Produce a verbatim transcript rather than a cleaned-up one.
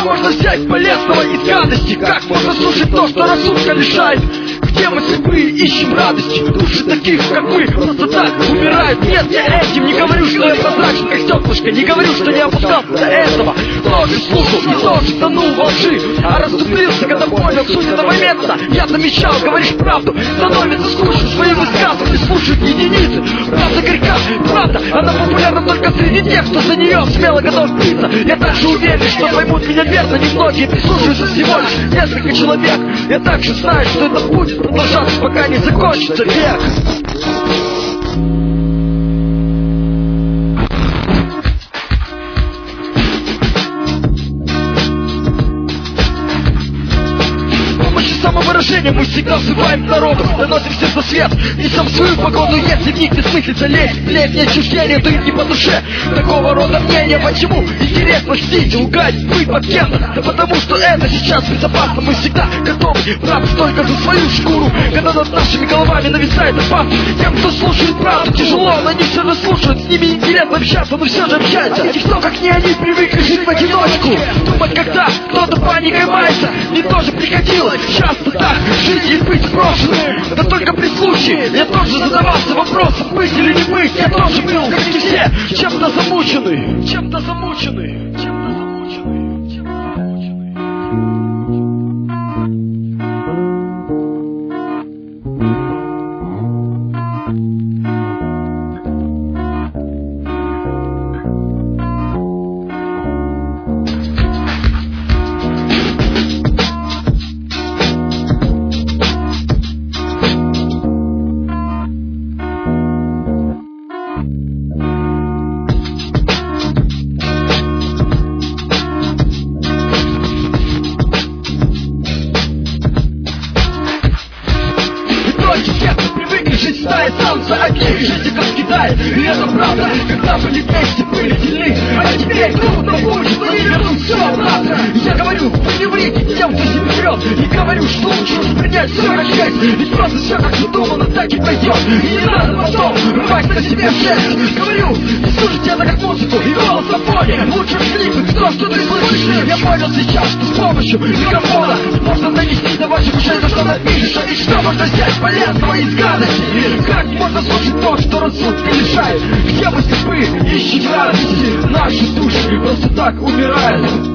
можно взять полезного из гадости? Как можно слушать то, что рассудка лишает? Где мы слепые ищем радости? Души таких, как мы, просто так умирают. Нет, я этим не говорю, что я прозрачен, как стеклышко. Не говорю, что не опускался до этого. Тоже слушал и тоже тонул во лжи, а расступился, когда понял суть этого места. Я замечал, говоришь правду, становится скучно. Свои высказывания слушают единицы. Правда горька, правда, она популярна только среди тех, кто за нее смело готов биться. Я также уверен, что поймут меня верно. Немногие прислушаются, всего лишь несколько человек. Я также знаю, что это будет продолжаться, пока не закончится век. Самовыражение мы всегда взываем к народу, доносим всем за свет, несем свою погоду. Если в них бессмыслица лезть, летнее отчуждение, то им не по душе такого рода мнения. Почему? Интересно чтить, лгать, быть под кем-то. Да потому что это сейчас безопасно. Мы всегда готовы браться только за свою шкуру, когда над нашими головами нависает опасность. Тем, кто слушает правду, тяжело, но они все же слушают. С ними интересно общаться, но все же общаются. И кто, как не они, привыкли жить в одиночку, думать, когда кто-то паникой мается. Мне тоже приходилось часто так жить и быть брошенным. Да только при случае я тоже задавался вопросом, быть или не быть. Я тоже был, как и все, чем-то замученный, чем-то замученный, чем-то замученный, чем-то замученный. Солнце одних жителей кидает, и это правда. Когда были вместе, были сильны, а теперь трудно будет, но не вернуть все обратно. Я говорю, вы не врите тем, кто себе врет. Не говорю, что лучше воспринять все как есть. Ведь просто все как задумано, так и пойдет. И не надо потом рвать на себе шесть. Говорю, не слушайте это как музыку и голос на фоне. Лучше вслипнуть то, что ты слышишь. Я понял сейчас, что с помощью микрофона можно донести до ваших ушей то, что напишешь. И что можно взять полезного из гадости? Как можно слушать то, что рассудка лишает? Где мы слепые, ищем радости? Наши души просто так умирают.